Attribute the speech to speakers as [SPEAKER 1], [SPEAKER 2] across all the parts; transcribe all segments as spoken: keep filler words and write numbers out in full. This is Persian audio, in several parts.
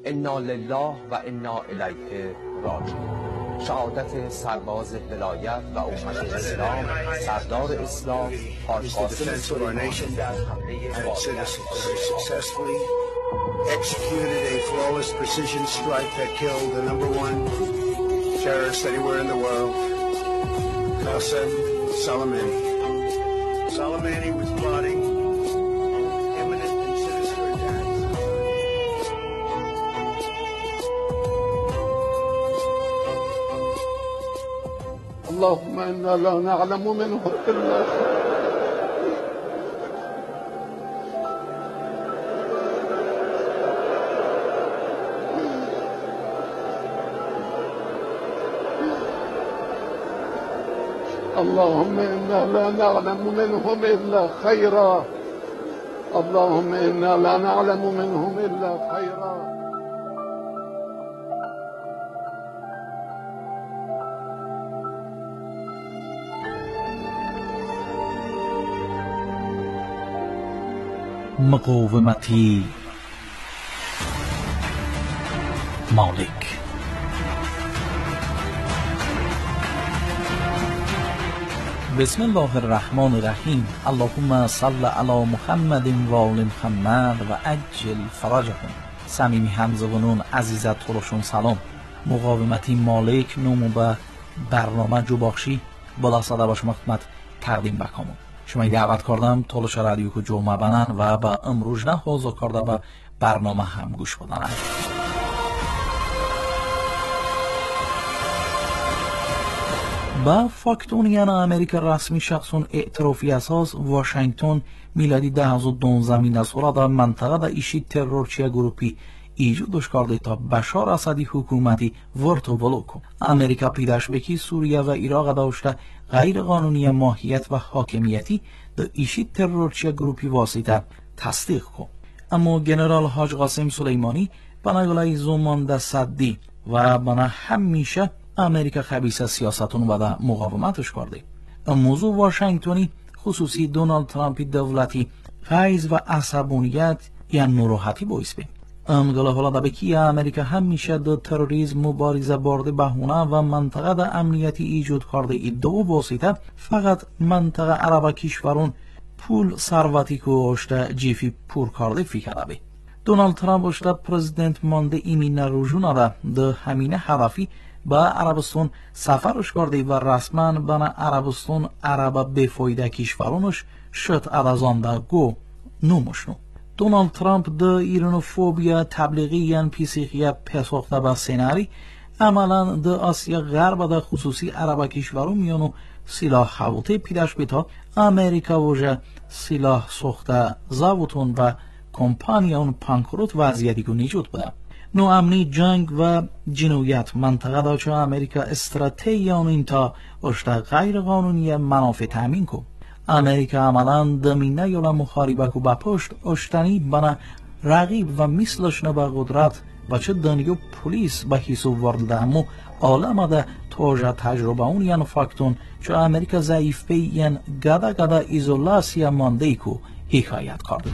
[SPEAKER 1] انا لله و انا الیه راجعون. شهادت سرباز ولایت و امت اسلام سردار اسلام حاج قاسم سلیمانی در حمله
[SPEAKER 2] executed a flawless precision strike that killed the number one terrorist anywhere in the world, Qasem Soleimani. Soleimani was plotting imminent and sinister attacks.
[SPEAKER 3] اللهم إنا لا نعلم منه إلا خير. اللهم إنا لا نعلم منهم إلا خيرا. اللهم إنا لا نعلم منهم إلا خيرا.
[SPEAKER 4] مقاومتی مالک. بسم الله الرحمن الرحیم. اللهم صل علی محمد و آل محمد و عجل فرجهم. صمیمی همزبانان عزیزت ترشون سلام. مقاومتی مالک نومو به برنامه جو بخشی بالا صدا با شما خدمت تقدیم بکنم. شما دعوت کردم تولش رادیو کو جو مبنن و با امروز نه حاضر کرده به برنامه هم گوش بدن. با فاکتونیان امریکا رسمی شخصون اعترافی اساس واشنگتن میلادی ده هزار و دوازده می نسوره در منطقه در ایشی ترورچی گروپی ایجادش کرده تا بشار اسدی حکومتی ورتو بلوکو. امریکا پیداش بکی سوریه و عراق داشته غیر قانونی ماهیت و حاکمیتی در ایشی ترورچی گروپی واسطه تصدیق کو. اما جنرال حاج قاسم سلیمانی بناگلای زمان در صدی و بنا همیشه امریکا خبیث سیاستون و در مقاومتش کرده. موضوع واشنگتنی خصوصی دونالد ترامپی دولتی غیظ و عصبانیت یا ناراحتی باعث بید. امگله حالا در بکی امریکا همیشه در تروریسم مبارزه برده بهونه و منطقه در امنیتی ایجاد کرده ادعا واسطه فقط منطقه عرب کشورون پول ثروتی که اشته جیفی پور کرده فکر بید. دونالد ترامپ اشته پرزیدنت مانده ایمین روزونه ده در همینه هدفی با عربستان سفرش کرده و رسما بنا عربستان عرب بفایده کشورونش شد ادازان دا گو نومشنو. دونالد ترامپ د ایرانوفوبیا تبلیغی یان پیسیخیا پسوخته با سیناری عملا د آسیا غرب دا خصوصی عرب کشورون میانو سلاح هواته پیداش بیتا امریکا وجه سلاح سوخته زاوتون و کمپانیون پانکروت وضعیتی که نیجود بوده. نو امنی جنگ و جنویت منطقه دا چه امریکا استراتژیان اینتا اشتا غیر قانونی منافع تامین کو. امریکا عملا دمینه یولا مخاربه کو با پشت اشتنی بنا رقیب و مثلش نبا قدرت و چه دنیو پولیس با حساب ورده امو عالم ده توجه تجربه اون یان فاکتون چه امریکا ضعیف بی یان گدا گدا ایزولاسیا مانده کو حکایت کرده.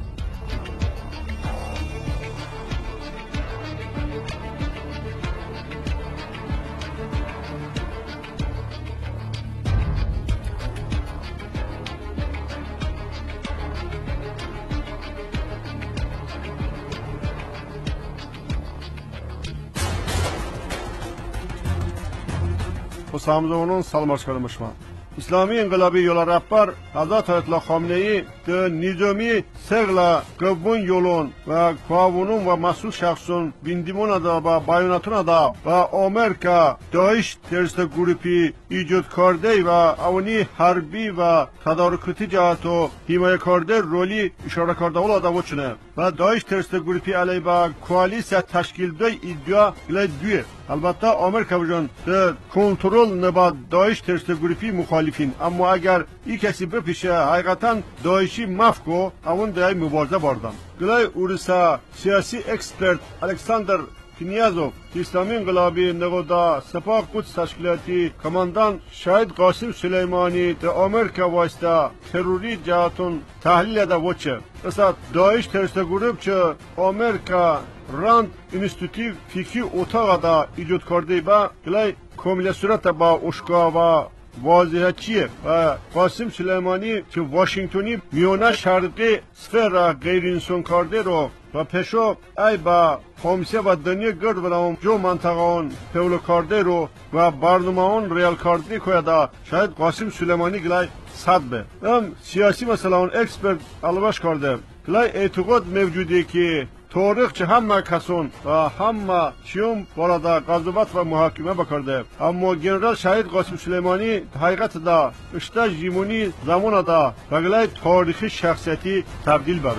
[SPEAKER 5] همزبانان سلام عرض کردم شما. اسلامی انقلابی yola rehber Hazreti Ayetullah Khamenei de nizami segla qavun yolun ve kavunun ve mas'ul şahsın bindimuna da ve bayonatına da ve Amerika DAEŞ terörist grupi icat karde ve avni harbi ve tadarrukuti cihato himaye karde rolü işare karde ola da voçune ve DAEŞ terörist grupi aleyhi koalisya teşkilde iddia ile düye. البته آمریکا بجان در کنترل نبا داعش ترست گروپی مخالفین اما اگر این کسی بپیشه حقیقتا داعشی مفکو اون دای مبارزه باردن. گلای اورسا سیاسی اکسپرت الکساندر کنیازوف اسلامی انقلابی نقدا سپاه قدس تشکیلاتی کماندان شهید قاسم سلیمانی در آمریکا واسطه تروری جهاتون تحلیل ده وچه. مثلا داعش ترست گروپ چه آمریکا راند اینستیتوت فیکی اتاق دا ایجاد کرده با گلای کامل صورت با اشکا و واضحه چیه و قاسم سلیمانی که واشنگتنی میونه شرقی سفر غیر انسان کرده رو و پشو ای با خامسه و دنیا گرد برام جو منطقه اون پولو کرده رو و برنامه اون ریال کرده که دا شاید قاسم سلیمانی گلای صد به ام سیاسی مثلا اون اکسپرت الباش کرده گلای اعتقاد موجوده که تاریخ چه همه کسان و همه چیون بالا قضاوت و محاکمه بکرده اما جنرال شهید قاسم سلیمانی حقیقت دا اشته جیمونی زمان دا و گلای تاریخی شخصیتی تبدیل ببه.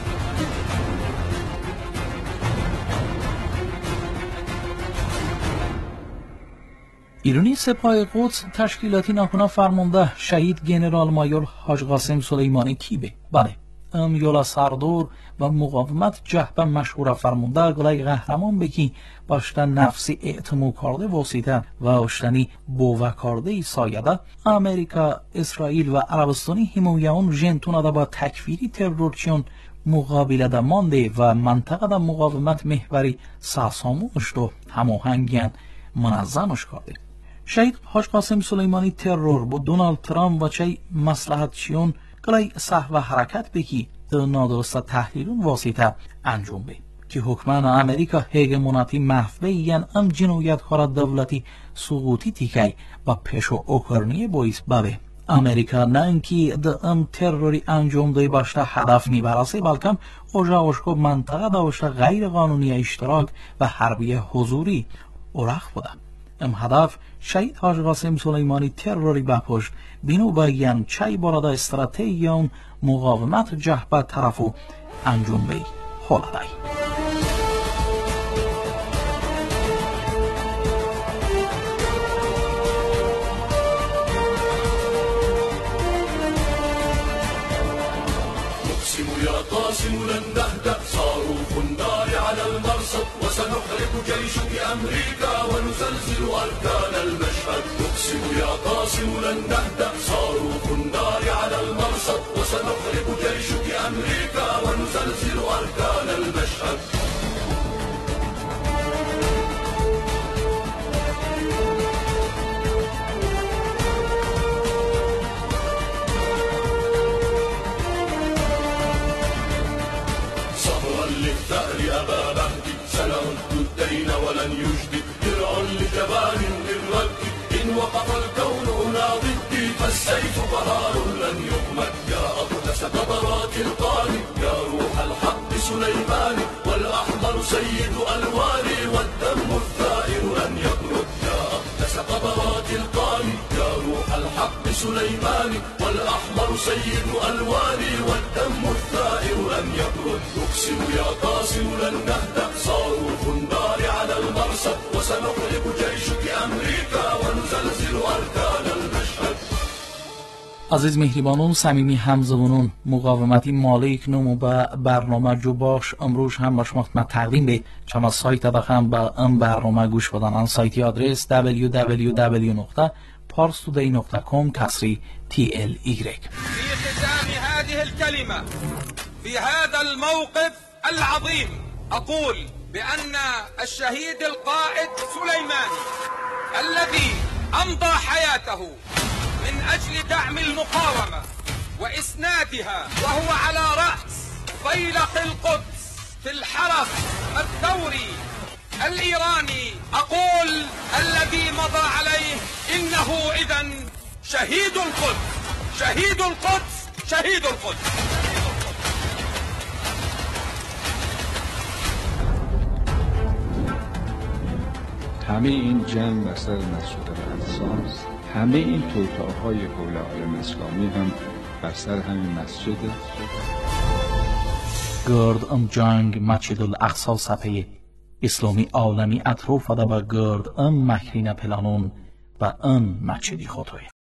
[SPEAKER 4] ایرانی سپاه قدس تشکیلاتی ناکنا فرمانده شهید گنرال مایور حاج قاسم سلیمانی کیبه بله ام یولا سردور و مقاومت جهبه مشهور فرمانده گلای قهرمان بکی باشتن نفسی اعتمو کرده واسطه و اشتنی بوه کرده سایده امریکا اسرائیل و عربستانی حمایون جنتون دا با تکفیری ترورچیون مقابله دا مانده و منطقه دا مقاومت محوری ساسامونش و هماهنگیان منظمش کرده. شهید حاج قاسم سلیمانی ترور با دونالد ترامپ و چه مصلحت چیون گلای صحو حرکت بکی در نادرست تحلیلون واسطه انجام بی که حکمان امریکا هگموناتی محفوه یعن ام جنویت کار دولتی سقوطی تیکی و پیشو اوکرنی باعث ببه امریکا نه اینکه د ام تروری انجام دای باشته هدف میبرسه بلکه اوجا اوشکو منطقه داشته غیر قانونی اشتراک و حربی حضوری اورخ بوده ام هدف شهید حاج قاسم سلیمانی تروری بپوش بینو باگیان چای بارادا استراتژیون مقاومت جهبه طرفو انجام بی خالدای
[SPEAKER 6] قاسم لن نهدأ صاروخ النار على المرصد وسنحرق جيشك أمريكا ونزلزل أركان المشهد نقسم يا قاسم لن نهدأ صاروخ النار على المرصد وسنحرق جيشك أمريكا ونزلزل أركان المشهد ولن يجدي درع لجبان للرد إن وقف الكون هنا ضدي فالسيف قرار لن يغمد يا أقدس قطرات القاني يا روح الحق سليماني والأحمر سيد ألواني والدم الثائر لن يبرد يا أقدس قطرات القاني يا روح الحق سليماني والأحمر سيد ألواني والدم الثائر لن يبرد أقسم يا قاسم لن نهدأ صاروخ النار على المرصد وسنحرق جيشك أمريكا ونزلزل أركان المشهد.
[SPEAKER 4] عزیز مهربانون صمیمی همزبانون مقاومتی مالک نمو به برنامه جو باش امروز هم باش مختمت تقدیم به چما سایت داخل به ام برنامه گوش بدن آن سایتی آدرس دبلیو دبلیو دبلیو نقطه پارس تودی نقطه کام کسری تی ال ایگرگ.
[SPEAKER 7] في ختام هذه الكلمة في هذا الموقف العظيم أقول بأن الشهيد القائد سليماني الذي أمضى حياته من أجل دعم المقاومة وإسنادها وهو على رأس فيلق القدس في الحرس الثوري الإيراني أقول الذي مضى عليه إنه إذن شهيد القدس شهيد القدس شهيد القدس.
[SPEAKER 8] همه این جنگ بر سر مسجد الاقصی، همه این توطئه‌های حول عالم اسلامی هم بر سر همین مسجد.
[SPEAKER 4] گرد ام جنگ مسجد الاقصی سپه اسلامی عالمی اطراف ده با گرد ام مکرین پلانون و ام مسجدی خودروی